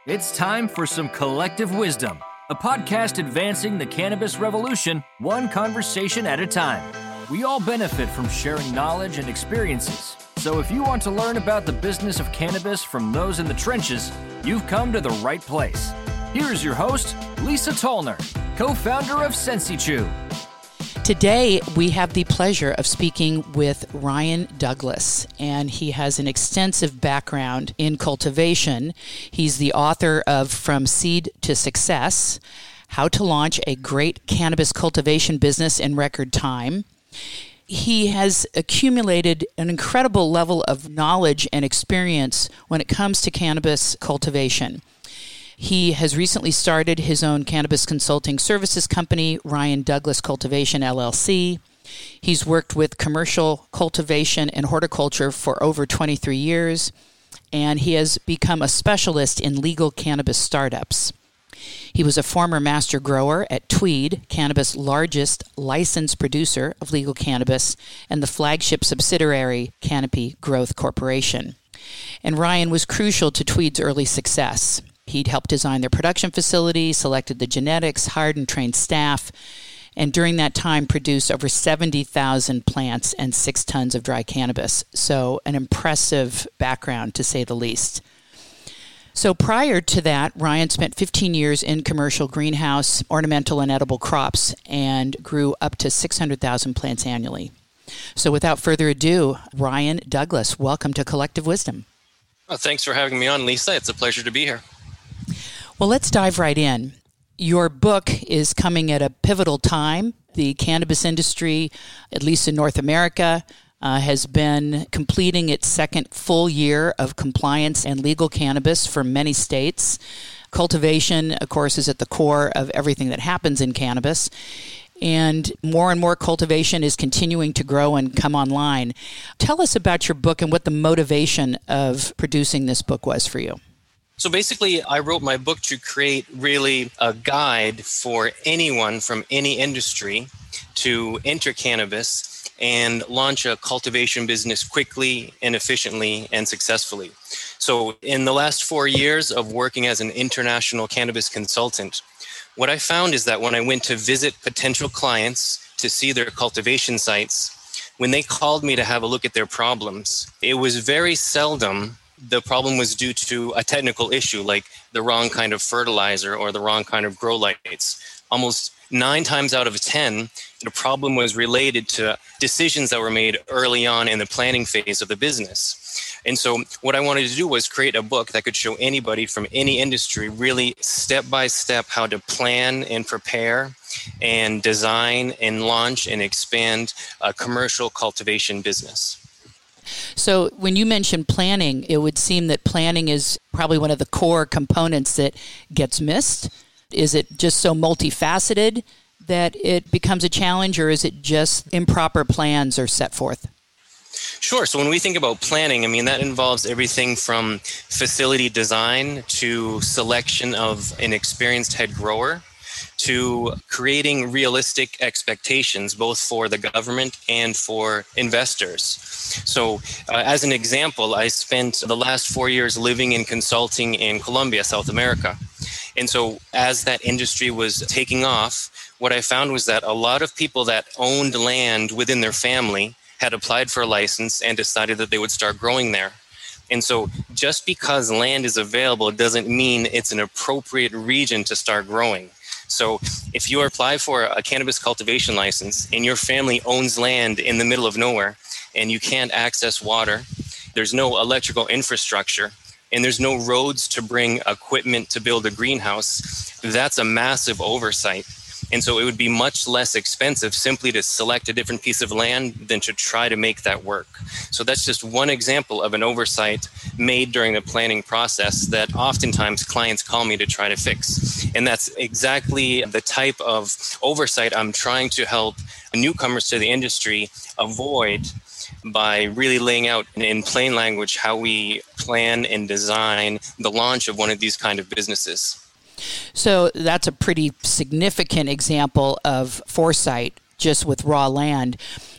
It's time for some collective wisdom, a podcast advancing the cannabis revolution, one conversation at a time. We all benefit from sharing knowledge and experiences. So if you want to learn about the business of cannabis from those in the trenches, you've come to the right place. Here's your host, Lisa Tollner, co-founder of SensiChew. Today, we have the pleasure of speaking with Ryan Douglas, and he has an extensive background in cultivation. He's the author of From Seed to Success, How to Launch a Great Cannabis Cultivation Business in Record Time. He has accumulated an incredible level of knowledge and experience when it comes to cannabis cultivation. He has recently started his own cannabis consulting services company, Ryan Douglas Cultivation, LLC. He's worked with commercial cultivation and horticulture for over 23 years, and he has become a specialist in legal cannabis startups. He was a former master grower at Tweed, Canada's largest licensed producer of legal cannabis, and the flagship subsidiary, Canopy Growth Corporation. And Ryan was crucial to Tweed's early success. He'd helped design their production facility, selected the genetics, hired and trained staff, and during that time produced over 70,000 plants and 6 tons of dry cannabis. So an impressive background, to say the least. So prior to that, Ryan spent 15 years in commercial greenhouse, ornamental and edible crops, and grew up to 600,000 plants annually. So without further ado, Ryan Douglas, welcome to Collective Wisdom. Well, thanks for having me on, Lisa. It's a pleasure to be here. Well, let's dive right in. Your book is coming at a pivotal time. The cannabis industry, at least in North America, has been completing its second full year of compliance and legal cannabis for many states. Cultivation, of course, is at the core of everything that happens in cannabis. And more cultivation is continuing to grow and come online. Tell us about your book and what the motivation of producing this book was for you. So basically, I wrote my book to create really a guide for anyone from any industry to enter cannabis and launch a cultivation business quickly and efficiently and successfully. So in the last 4 years of working as an international cannabis consultant, what I found is that when I went to visit potential clients to see their cultivation sites, when they called me to have a look at their problems, it was very seldom the problem was due to a technical issue like the wrong kind of fertilizer or the wrong kind of grow lights. Almost 9 times out of 10, the problem was related to decisions that were made early on in the planning phase of the business. And so what I wanted to do was create a book that could show anybody from any industry really step by step how to plan and prepare and design and launch and expand a commercial cultivation business. So when you mention planning, it would seem that planning is probably one of the core components that gets missed. Is it just so multifaceted that it becomes a challenge, or is it just improper plans are set forth? Sure. So when we think about planning, that involves everything from facility design to selection of an experienced head grower to creating realistic expectations, both for the government and for investors. So as an example, I spent the last 4 years living and consulting in Colombia, South America. And so as that industry was taking off, what I found was that a lot of people that owned land within their family had applied for a license and decided that they would start growing there. And so just because land is available doesn't mean it's an appropriate region to start growing. So if you apply for a cannabis cultivation license and your family owns land in the middle of nowhere and you can't access water, there's no electrical infrastructure, and there's no roads to bring equipment to build a greenhouse, that's a massive oversight. And so it would be much less expensive simply to select a different piece of land than to try to make that work. So that's just one example of an oversight made during the planning process that oftentimes clients call me to try to fix. And that's exactly the type of oversight I'm trying to help newcomers to the industry avoid by really laying out in plain language how we plan and design the launch of one of these kind of businesses. So that's a pretty significant example of foresight just with raw land.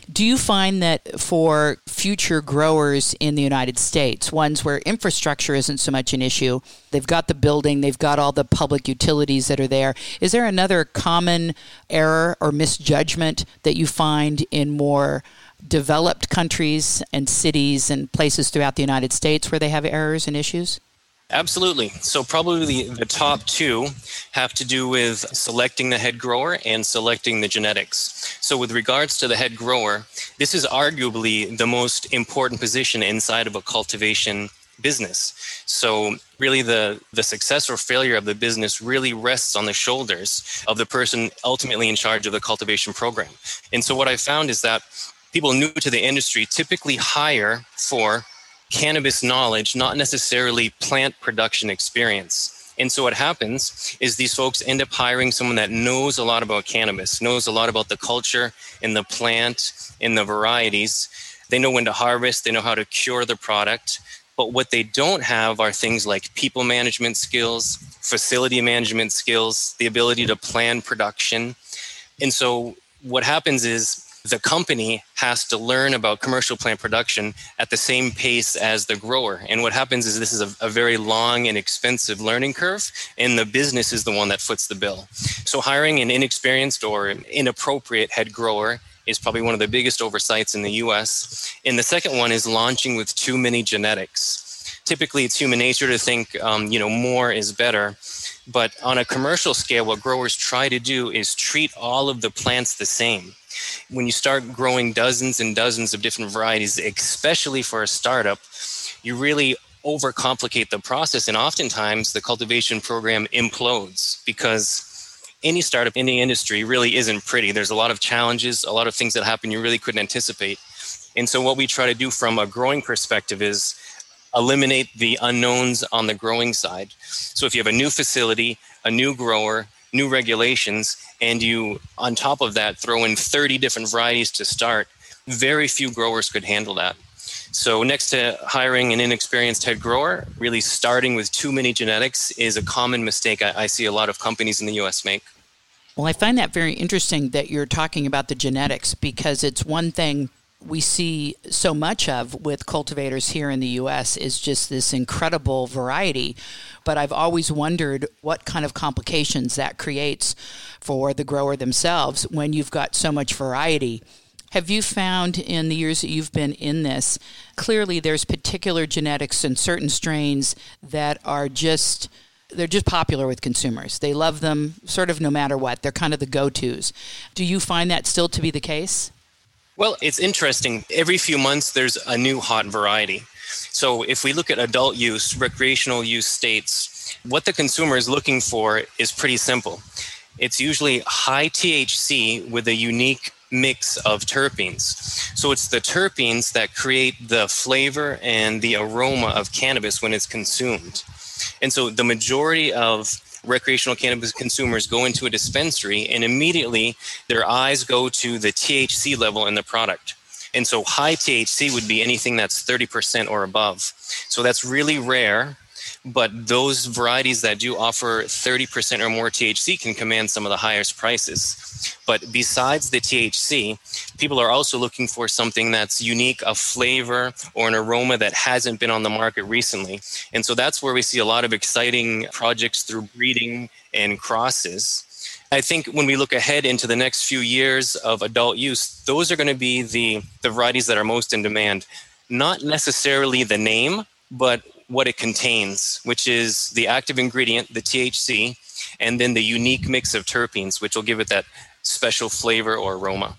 Do you find that for future growers in the United States, ones where infrastructure isn't so much an issue, they've got the building, they've got all the public utilities that are there, is there another common error or misjudgment that you find in more developed countries and cities and places throughout the United States where they have errors and issues? Absolutely. So probably the top two have to do with selecting the head grower and selecting the genetics. So with regards to the head grower, this is arguably the most important position inside of a cultivation business. So really the success or failure of the business really rests on the shoulders of the person ultimately in charge of the cultivation program. And so what I found is that people new to the industry typically hire for cannabis knowledge, not necessarily plant production experience. And so what happens is these folks end up hiring someone that knows a lot about cannabis, knows a lot about the culture and the plant and the varieties. They know when to harvest, they know how to cure the product. But what they don't have are things like people management skills, facility management skills, the ability to plan production. And so what happens is the company has to learn about commercial plant production at the same pace as the grower. And what happens is this is a very long and expensive learning curve, and the business is the one that foots the bill. So hiring an inexperienced or inappropriate head grower is probably one of the biggest oversights in the US. And the second one is launching with too many genetics. Typically, it's human nature to think, more is better. But on a commercial scale, what growers try to do is treat all of the plants the same. When you start growing dozens and dozens of different varieties, especially for a startup, you really overcomplicate the process. And oftentimes the cultivation program implodes because any startup in the industry really isn't pretty. There's a lot of challenges, a lot of things that happen you really couldn't anticipate. And so what we try to do from a growing perspective is eliminate the unknowns on the growing side. So if you have a new facility, a new grower, new regulations, and you, on top of that, throw in 30 different varieties to start, very few growers could handle that. So next to hiring an inexperienced head grower, really starting with too many genetics is a common mistake I see a lot of companies in the U.S. make. Well, I find that very interesting that you're talking about the genetics, because it's one thing we see so much of with cultivators here in the U.S. is just this incredible variety. But I've always wondered what kind of complications that creates for the grower themselves when you've got so much variety. Have you found in the years that you've been in this, clearly there's particular genetics and certain strains that are they're just popular with consumers. They love them sort of no matter what. They're kind of the go-tos. Do you find that still to be the case? Well, it's interesting. Every few months, there's a new hot variety. So if we look at adult use, recreational use states, what the consumer is looking for is pretty simple. It's usually high THC with a unique mix of terpenes. So it's the terpenes that create the flavor and the aroma of cannabis when it's consumed. And so the majority of recreational cannabis consumers go into a dispensary and immediately their eyes go to the THC level in the product. And so high THC would be anything that's 30% or above. So that's really rare, but those varieties that do offer 30% or more THC can command some of the highest prices. But besides the THC, people are also looking for something that's unique, a flavor or an aroma that hasn't been on the market recently. And so that's where we see a lot of exciting projects through breeding and crosses. I think when we look ahead into the next few years of adult use, those are going to be the varieties that are most in demand. Not necessarily the name, but what it contains, which is the active ingredient, the THC, and then the unique mix of terpenes, which will give it that special flavor or aroma.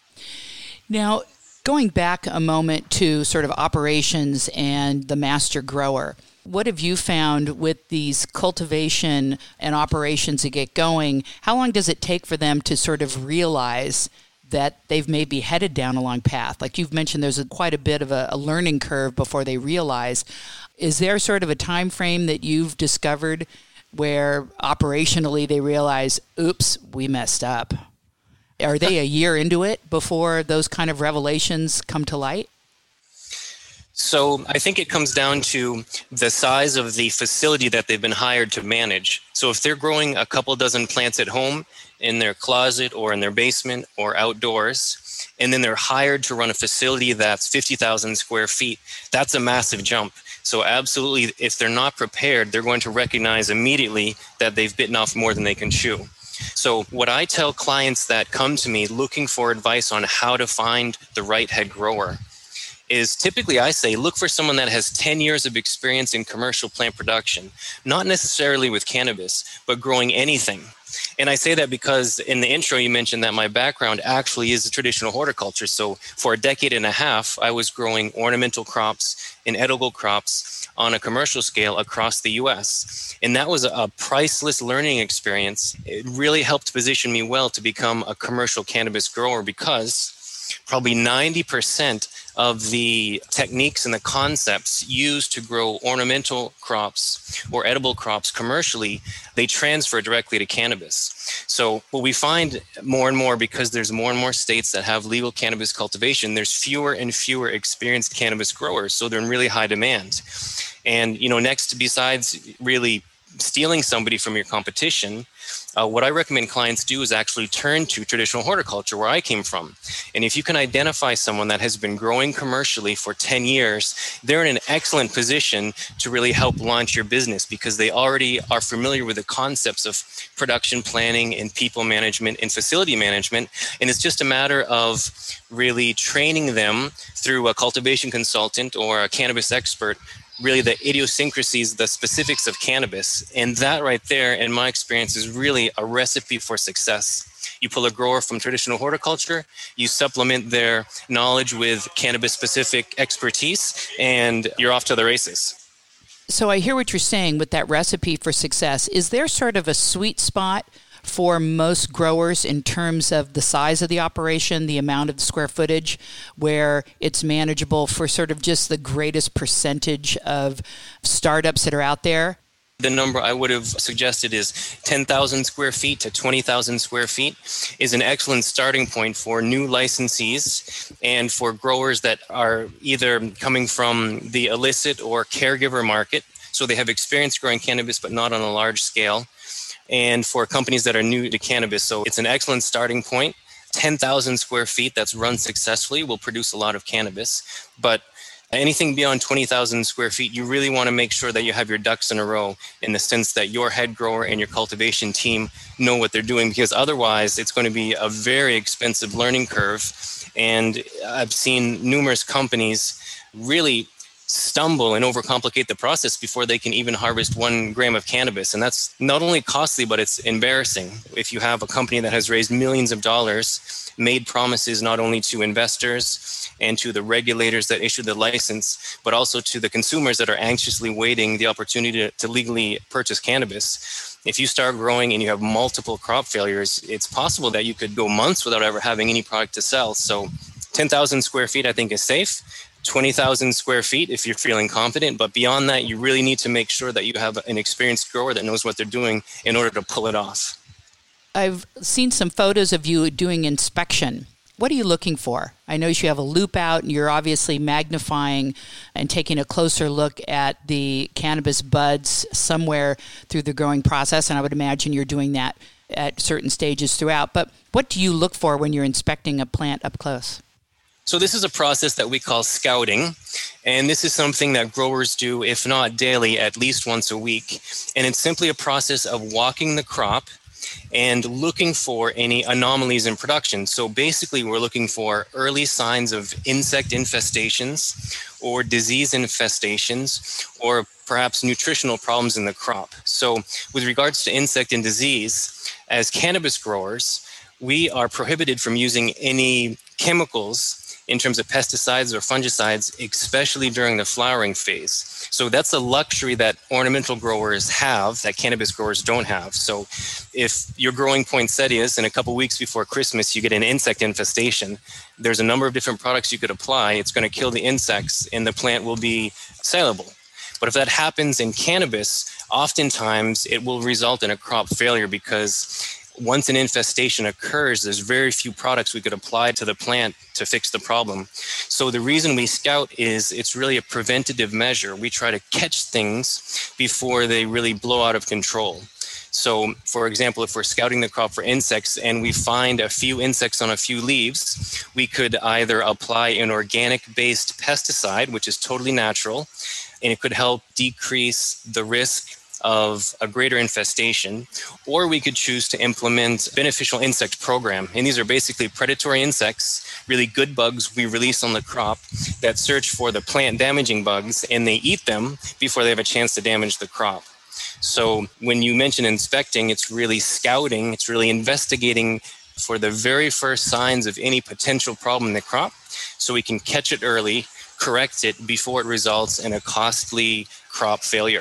Now, going back a moment to sort of operations and the master grower, what have you found with these cultivation and operations that get going? How long does it take for them to sort of realize that they've maybe headed down a long path? Like you've mentioned, there's quite a bit of a learning curve before they realize. Is there sort of a time frame that you've discovered where operationally they realize, oops, we messed up? Are they a year into it before those kind of revelations come to light? So I think it comes down to the size of the facility that they've been hired to manage. So if they're growing a couple dozen plants at home in their closet or in their basement or outdoors, and then they're hired to run a facility that's 50,000 square feet, that's a massive jump. So absolutely, if they're not prepared, they're going to recognize immediately that they've bitten off more than they can chew. So what I tell clients that come to me looking for advice on how to find the right head grower is typically I say, look for someone that has 10 years of experience in commercial plant production, not necessarily with cannabis, but growing anything. And I say that because in the intro, you mentioned that my background actually is traditional horticulture. So for a decade and a half, I was growing ornamental crops and edible crops on a commercial scale across the US. And that was a priceless learning experience. It really helped position me well to become a commercial cannabis grower because probably 90% of the techniques and the concepts used to grow ornamental crops or edible crops commercially, they transfer directly to cannabis. So what we find more and more, because there's more and more states that have legal cannabis cultivation, there's fewer and fewer experienced cannabis growers. So they're in really high demand. And, next, besides really stealing somebody from your competition, what I recommend clients do is actually turn to traditional horticulture, where I came from. And if you can identify someone that has been growing commercially for 10 years, they're in an excellent position to really help launch your business because they already are familiar with the concepts of production planning and people management and facility management. And it's just a matter of really training them through a cultivation consultant or a cannabis expert, really the idiosyncrasies, the specifics of cannabis. And that right there, in my experience, is really a recipe for success. You pull a grower from traditional horticulture, you supplement their knowledge with cannabis-specific expertise, and you're off to the races. So I hear what you're saying with that recipe for success. Is there sort of a sweet spot for most growers in terms of the size of the operation, the amount of the square footage, where it's manageable for sort of just the greatest percentage of startups that are out there? The number I would have suggested is 10,000 square feet to 20,000 square feet is an excellent starting point for new licensees and for growers that are either coming from the illicit or caregiver market. So they have experience growing cannabis, but not on a large scale. And for companies that are new to cannabis. So it's an excellent starting point. 10,000 square feet that's run successfully will produce a lot of cannabis. But anything beyond 20,000 square feet, you really want to make sure that you have your ducks in a row in the sense that your head grower and your cultivation team know what they're doing, because otherwise it's going to be a very expensive learning curve. And I've seen numerous companies really stumble and overcomplicate the process before they can even harvest 1 gram of cannabis. And that's not only costly, but it's embarrassing. If you have a company that has raised millions of dollars, made promises not only to investors and to the regulators that issue the license, but also to the consumers that are anxiously waiting the opportunity to legally purchase cannabis. If you start growing and you have multiple crop failures, it's possible that you could go months without ever having any product to sell. So 10,000 square feet, I think, is safe. 20,000 square feet if you're feeling confident. But beyond that, you really need to make sure that you have an experienced grower that knows what they're doing in order to pull it off. I've seen some photos of you doing inspection. What are you looking for? I notice you have a loop out and you're obviously magnifying and taking a closer look at the cannabis buds somewhere through the growing process. And I would imagine you're doing that at certain stages throughout. But what do you look for when you're inspecting a plant up close? So this is a process that we call scouting, and this is something that growers do, if not daily, at least once a week. And it's simply a process of walking the crop and looking for any anomalies in production. So basically, we're looking for early signs of insect infestations or disease infestations or perhaps nutritional problems in the crop. So with regards to insect and disease, as cannabis growers, we are prohibited from using any chemicals in terms of pesticides or fungicides, especially during the flowering phase. So that's a luxury that ornamental growers have that cannabis growers don't have. So if you're growing poinsettias and a couple weeks before Christmas, you get an insect infestation, there's a number of different products you could apply. It's going to kill the insects and the plant will be saleable. But if that happens in cannabis, oftentimes it will result in a crop failure because once an infestation occurs, there's very few products we could apply to the plant to fix the problem. So the reason we scout is it's really a preventative measure. We try to catch things before they really blow out of control. So, for example, if we're scouting the crop for insects and we find a few insects on a few leaves, we could either apply an organic-based pesticide, which is totally natural, and it could help decrease the risk of a greater infestation, or we could choose to implement beneficial insect program. And these are basically predatory insects, really good bugs we release on the crop that search for the plant damaging bugs, and they eat them before they have a chance to damage the crop. So when you mention inspecting, it's really scouting, it's really investigating for the very first signs of any potential problem in the crop, so we can catch it early, correct it before it results in a costly crop failure.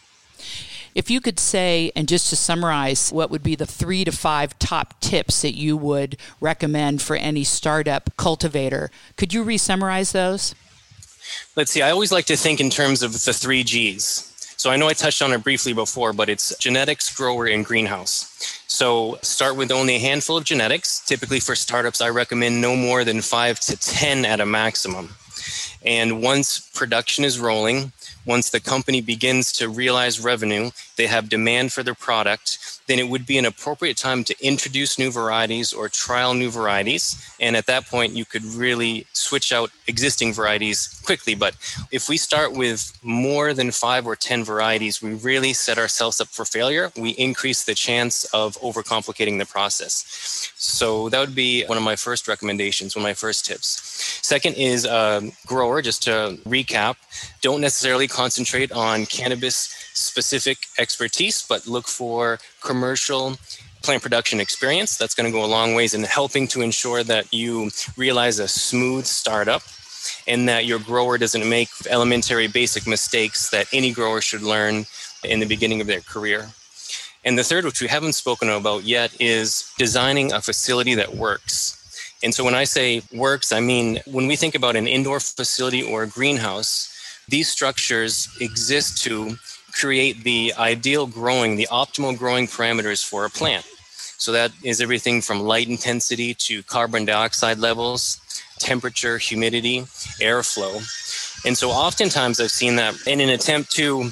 If you could say, and just to summarize, what would be the 3 to 5 top tips that you would recommend for any startup cultivator, could you re-summarize those? Let's see, I always like to think in terms of the 3 Gs. So I know I touched on it briefly before, but it's genetics, grower, and greenhouse. So start with only a handful of genetics. Typically for startups, I recommend no more than 5 to 10 at a maximum. And once production is rolling, once the company begins to realize revenue, they have demand for their product, then it would be an appropriate time to introduce new varieties or trial new varieties. And at that point, you could really switch out existing varieties quickly. But if we start with more than 5 or 10 varieties, we really set ourselves up for failure. We increase the chance of overcomplicating the process. So that would be one of my first recommendations, one of my first tips. Second is grower, just to recap, don't necessarily concentrate on cannabis-specific expertise, but look for commercial plant production experience. That's going to go a long ways in helping to ensure that you realize a smooth startup and that your grower doesn't make elementary basic mistakes that any grower should learn in the beginning of their career. And the third, which we haven't spoken about yet, is designing a facility that works. And so when I say works, I mean, when we think about an indoor facility or a greenhouse, these structures exist to create the ideal growing, the optimal growing parameters for a plant. So that is everything from light intensity to carbon dioxide levels, temperature, humidity, airflow. And so oftentimes I've seen that in an attempt to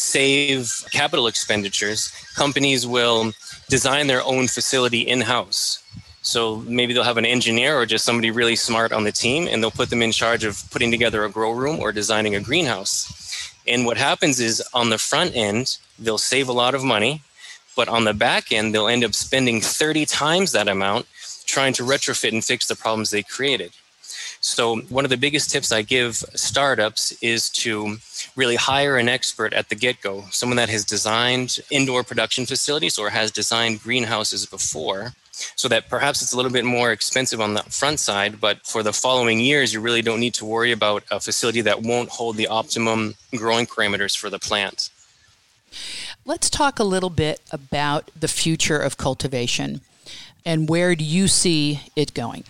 save capital expenditures, companies will design their own facility in-house. So maybe they'll have an engineer or just somebody really smart on the team, and they'll put them in charge of putting together a grow room or designing a greenhouse. And what happens is on the front end, they'll save a lot of money, but on the back end, they'll end up spending 30 times that amount trying to retrofit and fix the problems they created. So one of the biggest tips I give startups is to really hire an expert at the get-go, someone that has designed indoor production facilities or has designed greenhouses before, so that perhaps it's a little bit more expensive on the front side, but for the following years, you really don't need to worry about a facility that won't hold the optimum growing parameters for the plant. Let's talk a little bit about the future of cultivation and where do you see it going?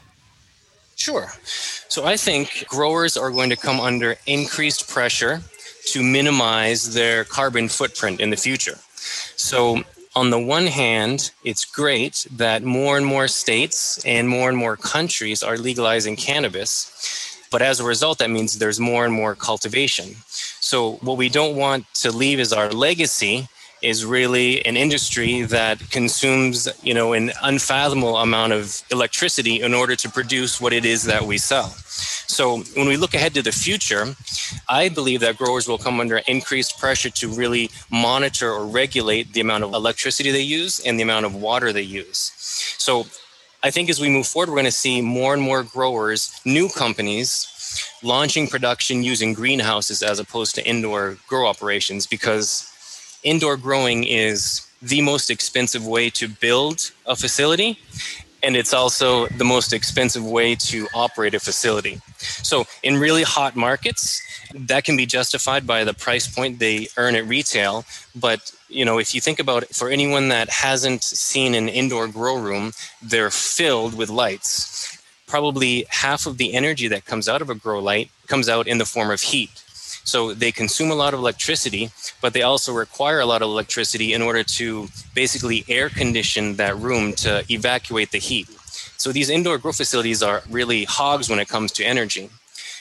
Sure. So I think growers are going to come under increased pressure to minimize their carbon footprint in the future. So on the one hand, it's great that more and more states and more countries are legalizing cannabis. But as a result, that means there's more and more cultivation. So what we don't want to leave as our legacy is really an industry that consumes, an unfathomable amount of electricity in order to produce what it is that we sell. So when we look ahead to the future, I believe that growers will come under increased pressure to really monitor or regulate the amount of electricity they use and the amount of water they use. So I think as we move forward, we're going to see more and more growers, new companies, launching production using greenhouses as opposed to indoor grow operations, because indoor growing is the most expensive way to build a facility, and it's also the most expensive way to operate a facility. So in really hot markets, that can be justified by the price point they earn at retail. But, if you think about it, for anyone that hasn't seen an indoor grow room, they're filled with lights. Probably half of the energy that comes out of a grow light comes out in the form of heat. So they consume a lot of electricity, but they also require a lot of electricity in order to basically air condition that room to evacuate the heat. So these indoor grow facilities are really hogs when it comes to energy.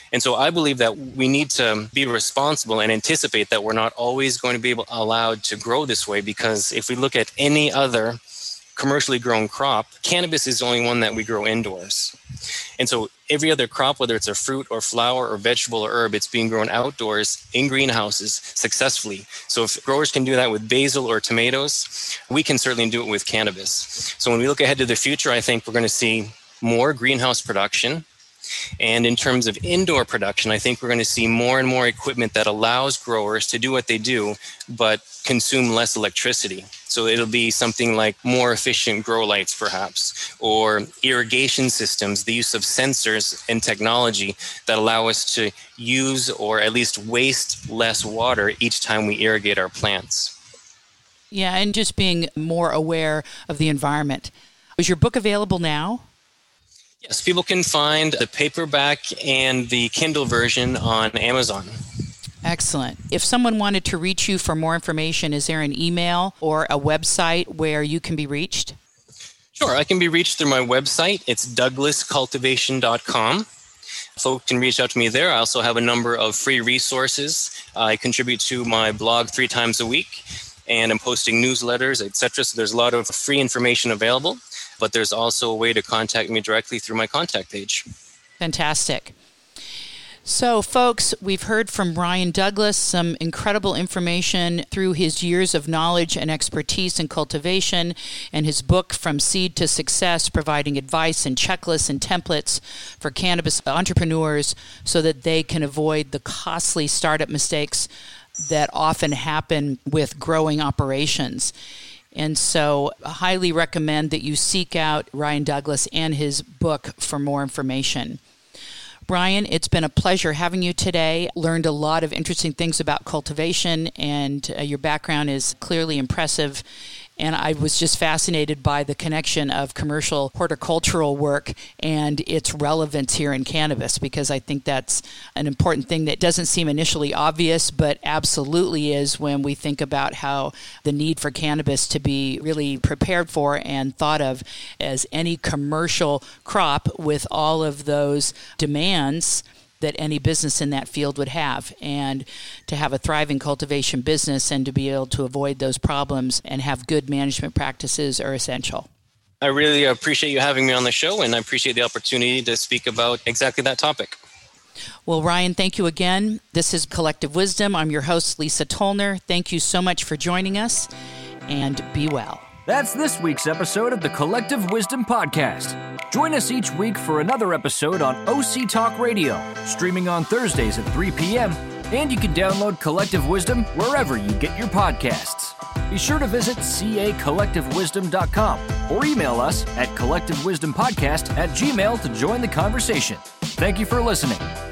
And so I believe that we need to be responsible and anticipate that we're not always going to be allowed to grow this way, because if we look at any other commercially grown crop, cannabis is the only one that we grow indoors. And so every other crop, whether it's a fruit or flower or vegetable or herb, it's being grown outdoors in greenhouses successfully. So if growers can do that with basil or tomatoes, we can certainly do it with cannabis. So when we look ahead to the future, I think we're going to see more greenhouse production. And in terms of indoor production, I think we're going to see more and more equipment that allows growers to do what they do, but consume less electricity. So it'll be something like more efficient grow lights, perhaps, or irrigation systems, the use of sensors and technology that allow us to use or at least waste less water each time we irrigate our plants. Yeah, and just being more aware of the environment. Is your book available now? Yes, people can find the paperback and the Kindle version on Amazon. Excellent. If someone wanted to reach you for more information, is there an email or a website where you can be reached? Sure, I can be reached through my website. It's douglascultivation.com. Folks can reach out to me there. I also have a number of free resources. I contribute to my blog 3 times a week, and I'm posting newsletters, etc. So there's a lot of free information available, but there's also a way to contact me directly through my contact page. Fantastic. So, folks, we've heard from Ryan Douglas some incredible information through his years of knowledge and expertise in cultivation, and his book, From Seed to Success, providing advice and checklists and templates for cannabis entrepreneurs so that they can avoid the costly startup mistakes that often happen with growing operations. And so I highly recommend that you seek out Ryan Douglas and his book for more information. Ryan, it's been a pleasure having you today. Learned a lot of interesting things about cultivation, and your background is clearly impressive. And I was just fascinated by the connection of commercial horticultural work and its relevance here in cannabis, because I think that's an important thing that doesn't seem initially obvious, but absolutely is when we think about how the need for cannabis to be really prepared for and thought of as any commercial crop with all of those demands that any business in that field would have. And to have a thriving cultivation business and to be able to avoid those problems and have good management practices are essential. I really appreciate you having me on the show, and I appreciate the opportunity to speak about exactly that topic. Well, Ryan, thank you again. This is Collective Wisdom. I'm your host, Lisa Tollner. Thank you so much for joining us, and be well. That's this week's episode of the Collective Wisdom Podcast. Join us each week for another episode on OC Talk Radio, streaming on Thursdays at 3 p.m., and you can download Collective Wisdom wherever you get your podcasts. Be sure to visit cacollectivewisdom.com or email us at collectivewisdompodcast@gmail.com to join the conversation. Thank you for listening.